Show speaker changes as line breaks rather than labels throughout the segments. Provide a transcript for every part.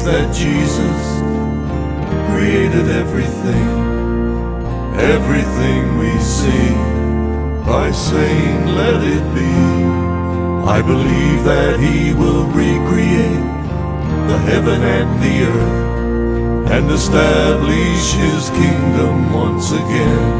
that Jesus created everything, everything we see, by saying, let it be. I believe that He will recreate the heaven and the earth and establish His kingdom once again.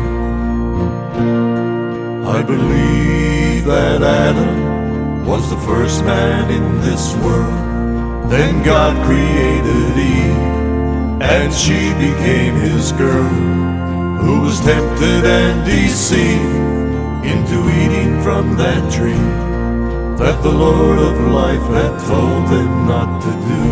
I believe that Adam was the first man in this world. Then God created Eve, and she became His girl, who was tempted and deceived into eating from that tree that the Lord of life had told them not to do.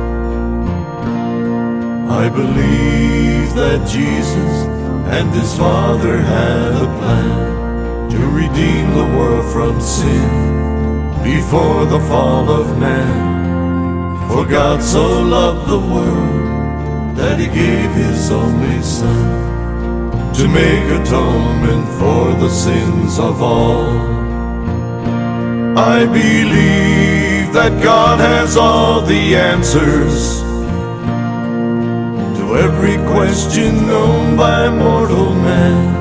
I believe that Jesus and His Father had a plan to redeem the world from sin before the fall of man. For God so loved the world that He gave His only Son to make atonement for the sins of all. I believe that God has all the answers to every question known by mortal man.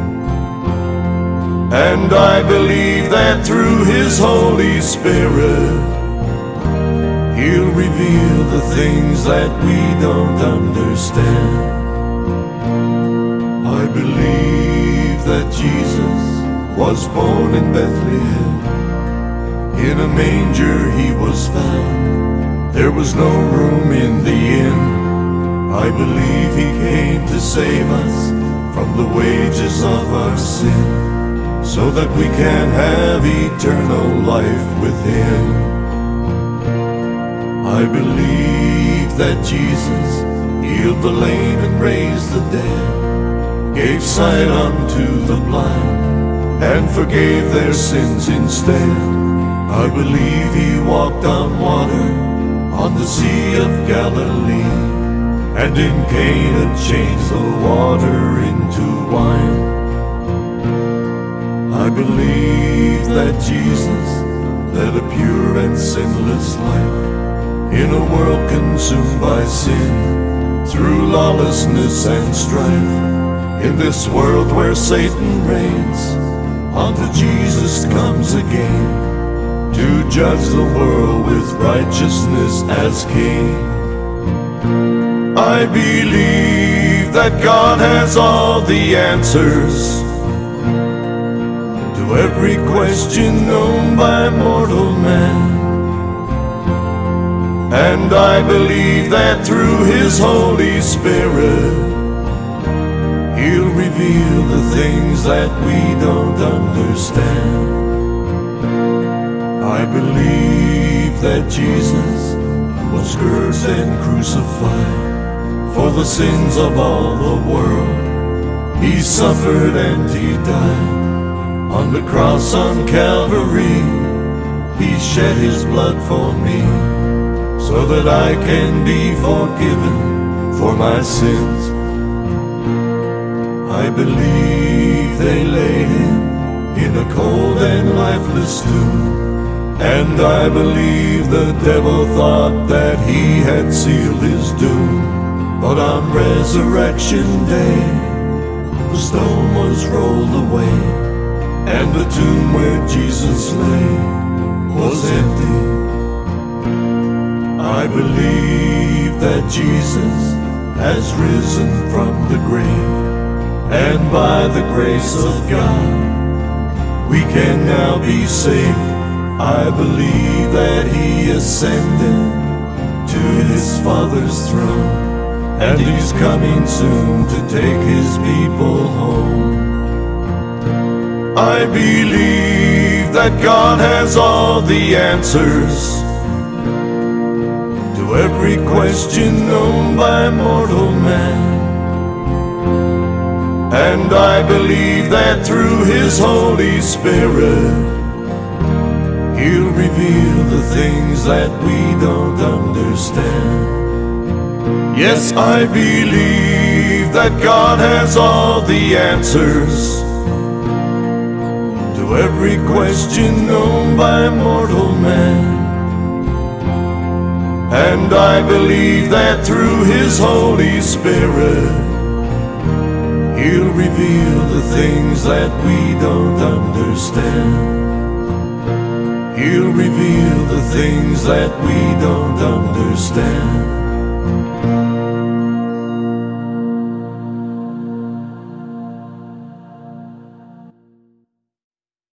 And I believe that through His Holy Spirit He'll reveal the things that we don't understand. I believe that Jesus was born in Bethlehem. In a manger He was found. There was no room in the inn. I believe He came to save us from the wages of our sin, so that we can have eternal life with Him. I believe that Jesus healed the lame and raised the dead, gave sight unto the blind, and forgave their sins instead. I believe He walked on water on the Sea of Galilee, and in Cana changed the water into wine. I believe that Jesus led a pure and sinless life in a world consumed by sin, through lawlessness and strife. In this world where Satan reigns, until Jesus comes again to judge the world with righteousness as King. I believe that God has all the answers to every question known by mortal man. And I believe that through His Holy Spirit He'll reveal the things that we don't understand. I believe that Jesus was scourged and crucified for the sins of all the world. He suffered and He died on the cross on Calvary. He shed His blood for me, so that I can be forgiven for my sins. I believe they laid Him in a cold and lifeless tomb, and I believe the devil thought that he had sealed his doom. But on resurrection day, the stone was rolled away, and the tomb where Jesus lay was empty. I believe that Jesus has risen from the grave, and by the grace of God we can now be saved. I believe that He ascended to His Father's throne, and He's coming soon to take His people home. I believe that God has all the answers to every question known by mortal man. And I believe that through His Holy Spirit He'll reveal the things that we don't understand. Yes, I believe that God has all the answers to every question known by mortal man. And And I believe that through His Holy Spirit, He'll reveal the things that we don't understand. He'll reveal the things that we don't understand.